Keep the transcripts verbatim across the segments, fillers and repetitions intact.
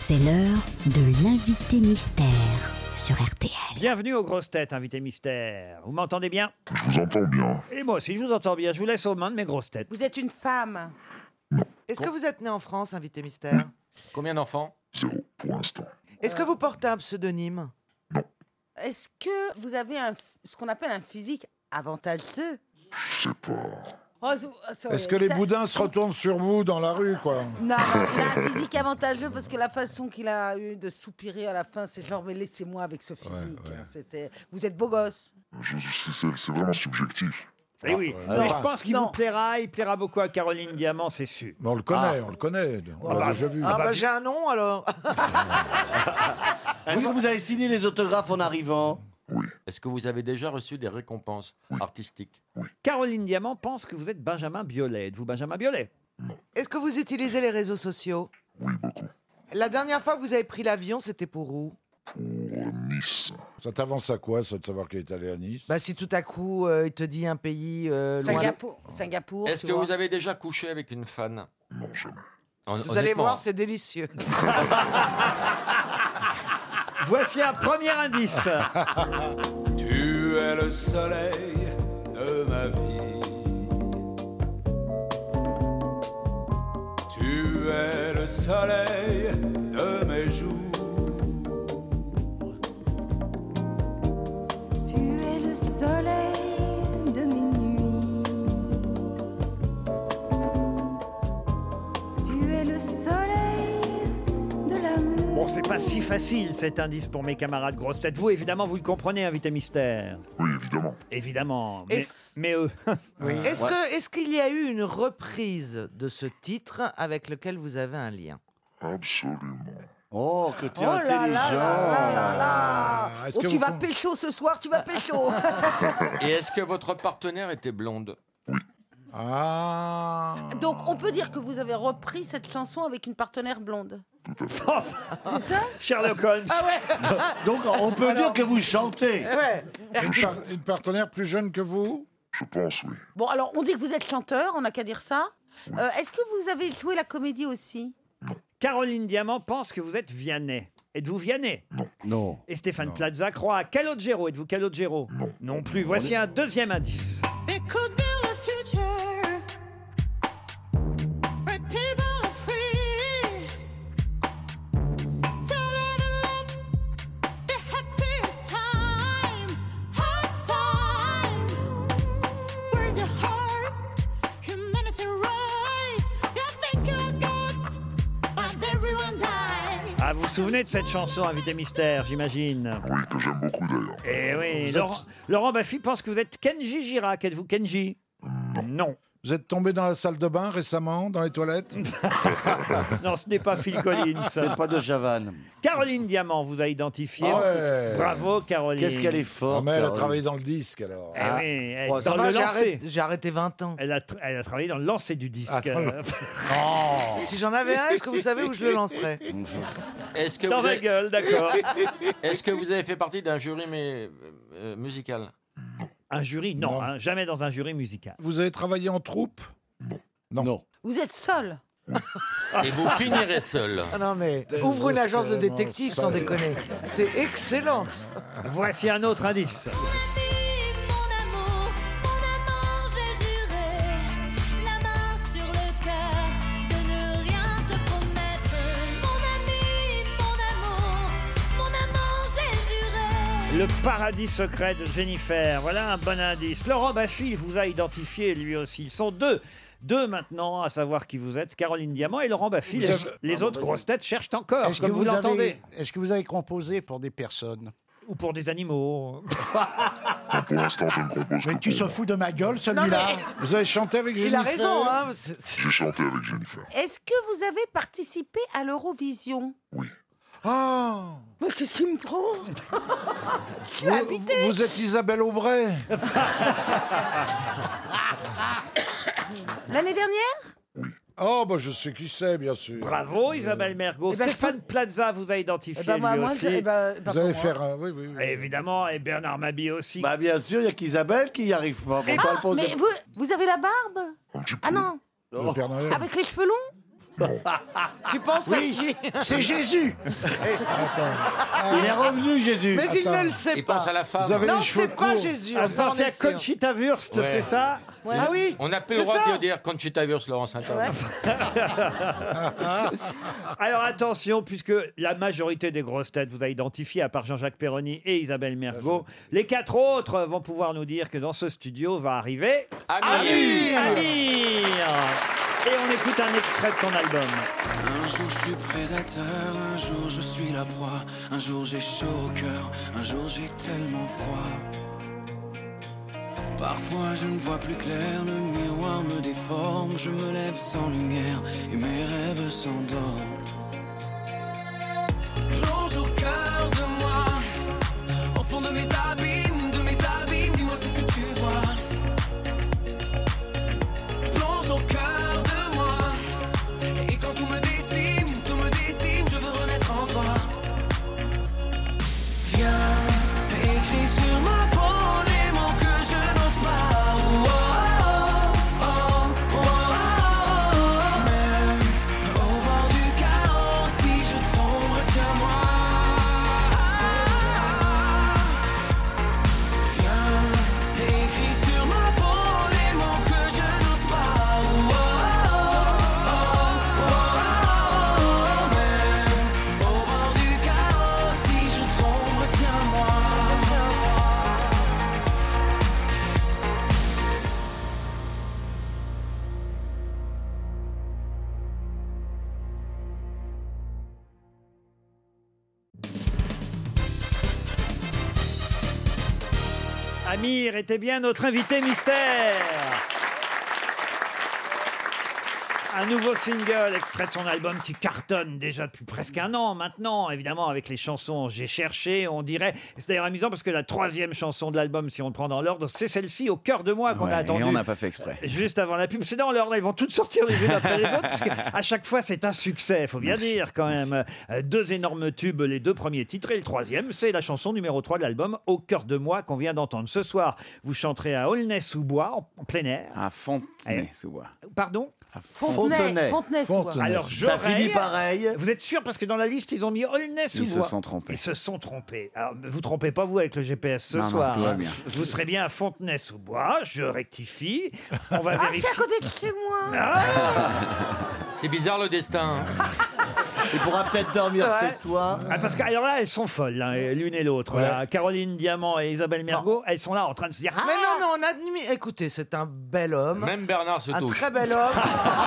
C'est l'heure de l'invité mystère sur R T L. Bienvenue aux grosses têtes, invité mystère. Vous m'entendez bien? Je vous entends bien. Et moi aussi, je vous entends bien. Je vous laisse aux mains de mes grosses têtes. Vous êtes une femme. Est-ce que vous êtes né en France, invité mystère? Combien d'enfants? Zéro, pour l'instant. Est-ce que vous portez un pseudonyme? Est-ce que vous avez un, ce qu'on appelle un physique avantageux? Je sais pas. Oh, c'est- c'est- Est-ce que les t'as- boudins se retournent sur vous dans la rue, quoi? Non, non, il a un physique avantageux parce que la façon qu'il a eu de soupirer à la fin, c'est genre, mais laissez-moi avec ce physique. ouais. hein, C'était... Vous êtes beau gosse. Je, je- c'est, c'est vraiment subjectif. Eh oui, ouais. mais Ah, je pense qu'il non. vous plaira. Il plaira beaucoup à Caroline Diamant, c'est sûr. Mais on le connaît, on le connaît. On Ah l'a bah, déjà vu. Ah bah, bah j'ai un nom alors. Est-ce que vous avez signé les autographes en arrivant? Oui, Est-ce que vous avez déjà reçu des récompenses artistiques? Caroline Diamant pense que vous êtes Benjamin Biolay. Êtes-vous Benjamin Biolay? Est-ce que vous utilisez les réseaux sociaux? oui, beaucoup. La dernière fois que vous avez pris l'avion, c'était pour où? Pour euh, Nice. Ça t'avance à quoi, ça, de savoir qu'il est allé à Nice? Bah si tout à coup euh, il te dit un pays euh, loin. Singapour. Singapour. Est-ce tu que vois. vous avez déjà couché avec une fan? Non, jamais. Hon- Vous allez honnêtement. voir, c'est délicieux. Voici un premier indice. Tu es le soleil de ma vie. Tu es le soleil de mes jours. Tu es le soleil de mes nuits. Tu es le soleil de l'amour. Bon, c'est pas si facile cet indice pour mes camarades grosses têtes. Vous, évidemment, vous le comprenez, invité mystère. Oui, évidemment. Évidemment. Mais, Est-ce- mais eux. Est-ce que est-ce qu'il y a eu une reprise de ce titre avec lequel vous avez un lien? Absolument. Oh, que tu es Oh là là intelligent. là là là là. Ah, est-ce Oh, que tu vous vas com- pécho ce soir, tu vas pécho. Et est-ce que votre partenaire était blonde? Ah. Donc on peut dire que vous avez repris cette chanson avec une partenaire blonde. C'est ça? Sherlock Holmes. Donc, on peut dire que vous chantez. Ouais. Une, par- une partenaire plus jeune que vous? Je pense, oui. Bon, alors on dit que vous êtes chanteur, on n'a qu'à dire ça. Euh, Est-ce que vous avez joué la comédie aussi? Caroline Diamant pense que vous êtes Vianney. Êtes-vous Vianney? Non. Et Stéphane Plaza croit à Calogero. Êtes-vous Calogero? Non. Non plus. Voici un deuxième indice. It could be the future where people are free to live and love the happiest time, hard time. Where's your heart? Humanity rise. You think you're good, but everyone dies. Ah, vous vous souvenez de cette chanson, invité mystère, j'imagine? Oui, que j'aime beaucoup d'ailleurs. Eh oui, Vous Laurent, Laurent Baffy pense que vous êtes Kenji Girac. Êtes-vous Kenji? Non. Vous êtes tombé dans la salle de bain récemment, dans les toilettes? Non, ce n'est pas Phil Collins. C'est pas de Chavannes. Caroline Diamant vous a identifié. Ah ouais. Bravo, Caroline. Qu'est-ce qu'elle est Ah, forte. mais elle a Caroline. travaillé dans le disque, alors. Eh oui, elle- Bon, ça dans va, le j'ai lancer. arrêté, j'ai arrêté vingt ans. Elle a, tra- elle a travaillé dans le lancer du disque. Ah, dans le- Euh, Si j'en avais un, est-ce que vous savez où je le lancerais? Est-ce que, dans vous ma avez... gueule, d'accord. Est-ce que vous avez fait partie d'un jury mais, euh, musical? Un jury, non, Non. hein, jamais dans un jury musical. Vous avez travaillé en troupe? Non. Non. Vous êtes seul. Et vous finirez seul. Ah non mais T'es ouvre une agence de désespérément détective sans sale. déconner. T'es excellente. Voici un autre indice. Mon amour, mon amant, j'ai juré, la main sur le cœur, de ne rien te promettre. Mon ami, mon amour, mon amant, j'ai juré. Le paradis secret de Jennifer. Voilà un bon indice. Laurent Baffy vous a identifié lui aussi. Ils sont deux. Deux maintenant à savoir qui vous êtes. Caroline Diamant et Laurent Baffy. Les, les autres grosses têtes cherchent encore, Est-ce comme que vous, vous l'entendez. avez, est-ce que vous avez composé pour des personnes? Ou pour des animaux. Mais pour l'instant, je ne compose Mais que tu pour se moi. fous de ma gueule, celui-là. Vous avez chanté avec Il Jennifer? a raison, hein. C'est- c'est- J'ai chanté avec Jennifer. Est-ce que vous avez participé à l'Eurovision? Oui. Ah. Mais qu'est-ce qui me prend? Je suis Vous, invitée. vous êtes Isabelle Aubray? L'année dernière? Oh, bah je sais qui c'est, bien sûr. Bravo Isabelle Mergo. Eh ben, Stéphane Plaza vous a identifié Eh ben, moi, lui moi, aussi. je- eh ben, pas Vous allez pour faire moi. un... Oui, oui, oui. Et évidemment, et Bernard Mabie aussi. Bah, bien sûr, il n'y a qu'Isabelle qui n'y arrive pas. Faut pas le Ah, poser. mais vous, vous avez la barbe? Un petit peu. Ah non, Le Père Noël. avec les cheveux longs? Tu penses Oui, à qui c'est Jésus. Il est revenu, Jésus. Mais il Attends. ne le sait Il pas. pense à la femme. Vous avez Non, les cheveux c'est pas courts. Jésus. Ah, on s'en pensez à est sûr. Conchita Wurst, Ouais. c'est ça? Ouais. Ah oui. On n'a plus le C'est droit ça. de dire Conchita Wurst, Laurent Saint-Anne. Alors attention, puisque la majorité des grosses têtes vous a identifié, à part Jean-Jacques Perroni et Isabelle Mergo, les quatre autres vont pouvoir nous dire que dans ce studio va arriver Amir. Amir. Et on écoute un extrait de son album. Un jour je suis prédateur, un jour je suis la proie, un jour j'ai chaud au cœur, un jour j'ai tellement froid. Parfois je ne vois plus clair, le miroir me déforme, je me lève sans lumière et mes rêves s'endorment. Plonge au cœur de moi, au fond de mes abîmes, de mes abîmes, dis-moi ce que tu vois. Plonge au cœur de moi, et quand tout me décime, tout me décime, je veux renaître en toi. Viens, écris sur ma peau les mots que je n'ose pas. Oh, oh, oh, oh, oh. Même au bord du chaos, si je tombe, retiens-moi. Viens, écris sur ma peau les mots que je n'ose pas. Oh, oh, oh, oh. Même au bord du chaos, si je tombe, retiens-moi. Amir était bien notre invité mystère. Un nouveau single, extrait de son album qui cartonne déjà depuis presque un an maintenant, évidemment avec les chansons J'ai cherché, on dirait. Et c'est d'ailleurs amusant parce que la troisième chanson de l'album, si on le prend dans l'ordre, c'est celle-ci, Au cœur de moi, qu'on Ouais, a attendue. Et on n'a pas fait exprès. Juste avant la pub, c'est dans l'ordre, ils vont toutes sortir les unes après les autres, parce qu'à chaque fois c'est un succès, il faut bien Merci. dire quand même. Euh, Deux énormes tubes, les deux premiers titres, et le troisième, c'est la chanson numéro trois de l'album, Au cœur de moi, qu'on vient d'entendre. Ce soir, vous chanterez à Aulnay-sous-Bois, en, en plein air. À Fontenay-sous-Bois. Pardon Fontenay. Fontenay-sous-Bois. Alors, Ça j'aurais- finit pareil. Vous êtes sûr? Parce que dans la liste, ils ont mis Aulnay-sous-Bois. Ils se sont trompés. Ils se sont trompés. Alors, vous trompez pas, vous, avec le G P S ce Non, non, soir. tout va hein. bien. Vous serez bien à Fontenay-sous-Bois. Je rectifie. On va Ah, vérifier. c'est à côté de chez moi. C'est bizarre le destin. hein. Il pourra peut-être dormir, Ouais. c'est toi. Ah, parce que alors là, elles sont folles, hein, l'une et l'autre. Ouais. là. Caroline Diamant et Isabelle Mergo, elles sont là en train de se dire. Mais Ah, non, non, on admet. Écoutez, c'est un bel homme. Même Bernard se Un touche. très bel homme.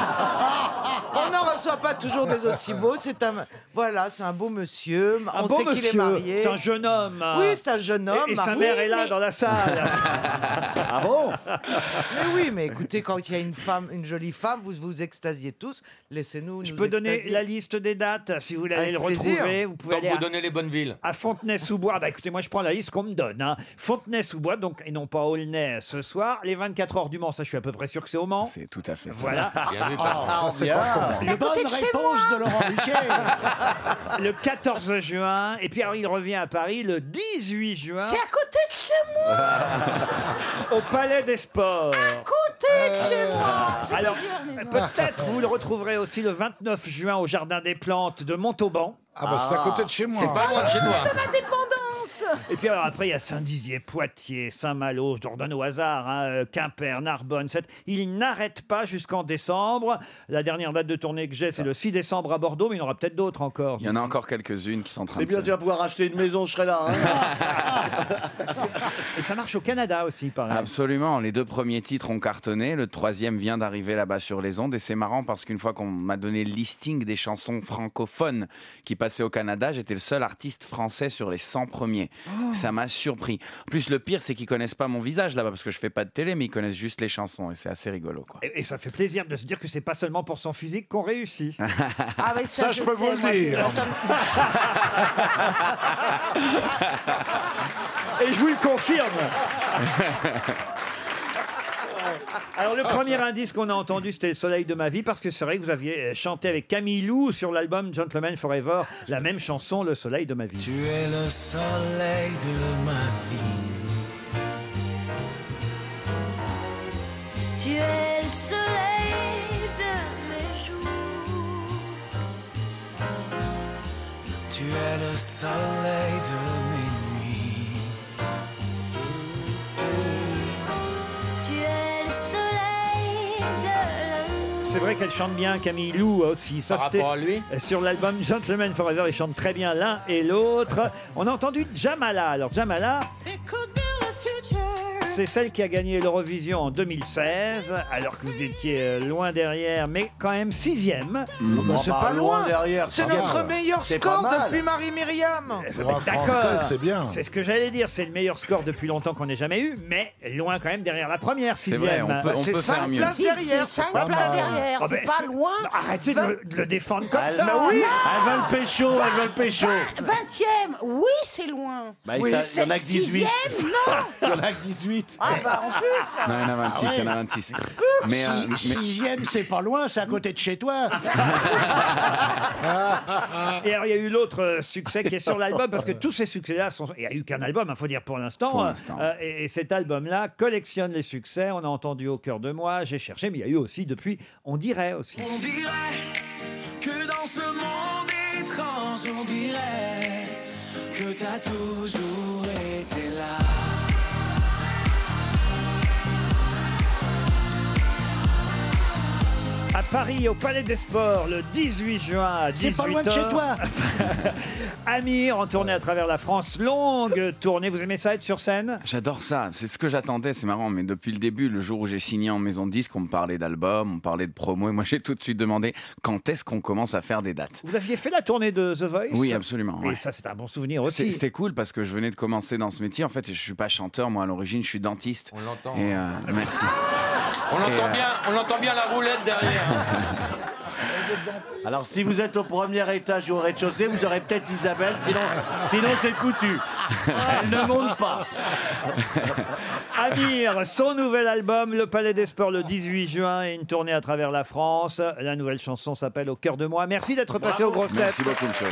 On n'en reçoit pas toujours des aussi beaux. C'est un, voilà, c'est un beau monsieur. un On bon sait qu'il est monsieur. marié. C'est un jeune homme. hein. Oui, c'est un jeune homme. Et, et sa marié. mère est là mais- dans la salle. Ah bon? Mais oui, mais écoutez, quand il y a une femme, une jolie femme, vous vous extasiez tous. Laissez-nous. Je nous peux donner extasier. la liste des dates si vous voulez aller Avec le plaisir. retrouver. Vous pouvez Tant aller que vous à, donnez les bonnes villes. à Fontenay-sous-Bois. Bah écoutez, moi je prends la liste qu'on me donne. Hein. Fontenay-sous-Bois, donc, et non pas Aulnay ce soir. Les vingt-quatre heures du Mans, ça je suis à peu près sûr que c'est au Mans. C'est tout à fait ça. Voilà. Bien vu, Ah, Bernard. ça, c'est pas con. C'est à Une côté bonne de chez réponse de Laurent Ruquier. Le quatorze juin. Et puis alors il revient à Paris le dix-huit juin C'est à côté de chez moi. au Palais des Sports. À côté de chez moi. J'ai Alors, plusieurs maisons. peut-être vous le retrouverez aussi le vingt-neuf juin au Jardin des Plantes de Montauban. Ah bah c'est à côté de chez moi. C'est pas loin de chez toi. L'indépendance. Et puis alors après, il y a Saint-Dizier, Poitiers, Saint-Malo, je leur donne au hasard, hein, euh, Quimper, Narbonne, Sète. Ils n'arrêtent pas jusqu'en décembre. La dernière date de tournée que j'ai, c'est le six décembre à Bordeaux, mais il y en aura peut-être d'autres encore. Il y en a encore quelques-unes qui sont en train C'est de bien, se... tu vas pouvoir acheter une maison, je serai là. hein. Et ça marche au Canada aussi, par exemple. Absolument, les deux premiers titres ont cartonné, le troisième vient d'arriver là-bas sur les ondes et c'est marrant parce qu'une fois qu'on m'a donné le listing des chansons francophones qui passaient au Canada, j'étais le seul artiste français sur les cent premiers. Ça m'a surpris. En plus, le pire, c'est qu'ils connaissent pas mon visage là-bas parce que je fais pas de télé, mais ils connaissent juste les chansons et c'est assez rigolo, quoi. Et, et ça fait plaisir de se dire que c'est pas seulement pour son physique qu'on réussit. Ah, mais ça, Ça, je peux sais, vous le moi, j'ai- dire. Et je vous le confirme. Alors le premier indice qu'on a entendu, c'était Le soleil de ma vie, parce que c'est vrai que vous aviez chanté avec Camille Lou sur l'album Gentleman Forever la même chanson, Le soleil de ma vie. Tu es le soleil de ma vie. Tu es le soleil de mes jours. Tu es le soleil de mes nuits. Tu es le soleil de l'amour. C'est vrai qu'elle chante bien, Camille Lou aussi. Ça, Par c'était rapport à lui sur l'album Gentleman Forever, ils chantent très bien l'un et l'autre. On a entendu Jamala. Alors Jamala, c'est celle qui a gagné l'Eurovision en deux mille seize, alors que vous étiez euh, loin derrière, mais quand même sixième. Bah, c'est pas loin derrière. C'est ça va. notre meilleur C'est score pas mal. depuis Marie-Myriam. Eh, Pour un D'accord. Français, c'est bien. C'est ce que j'allais dire, c'est le meilleur score depuis longtemps qu'on ait jamais eu, mais loin quand même derrière la première, C'est sixième. vrai, on peut, on C'est peut cinq faire mieux. places derrière. C'est cinq pas places mal. derrière, Ah c'est ben, pas c'est- loin. Arrêtez de le, de le défendre comme Elle, ça. bah oui, elle veut le pécho, elle veut le pécho. vingtième, oui, c'est loin. Bah, Oui. ça- il y en a que dix-huit. Sixième, non. Il y en a que dix-huit. Ah bah en plus. Non, il y en a vingt-six, il y en a vingt-six. Mais, euh, mais- Sixième, c'est pas loin, c'est à côté de chez toi. Et alors, il y a eu l'autre euh, succès qui est sur l'album, parce que tous ces succès-là, sont... il n'y a eu qu'un album, il faut dire pour l'instant. Pour l'instant. Euh, et, et cet album-là collectionne les succès. On a entendu Au cœur de moi, j'ai cherché, mais il y a eu aussi depuis On dirait aussi. On dirait que dans ce monde étrange, on dirait que t'as toujours été là. À Paris, au Palais des Sports, le dix-huit juin à dix-huit C'est heures. pas loin de chez toi. Amir, en tournée à travers la France, longue tournée. Vous aimez ça, être sur scène? J'adore ça, c'est ce que j'attendais, c'est marrant, mais depuis le début, le jour où j'ai signé en maison de disque, on me parlait d'album, on me parlait de promo, et moi j'ai tout de suite demandé quand est-ce qu'on commence à faire des dates. Vous aviez fait la tournée de The Voice? Oui, absolument. Et ouais. ça, c'est un bon souvenir C'est- aussi. C'était cool parce que je venais de commencer dans ce métier. En fait, je suis pas chanteur, moi à l'origine, je suis dentiste. On l'entend. Et euh, merci. On Et, entend euh, bien, on entend bien la roulette derrière. Alors, si vous êtes au premier étage ou au rez-de-chaussée, vous aurez peut-être Isabelle, sinon, sinon c'est foutu. Elle ne monte pas. Amir, son nouvel album, Le Palais des Sports, le dix-huit juin, et une tournée à travers la France. La nouvelle chanson s'appelle Au cœur de moi. Merci d'être passé aux grosses têtes. Merci beaucoup, monsieur.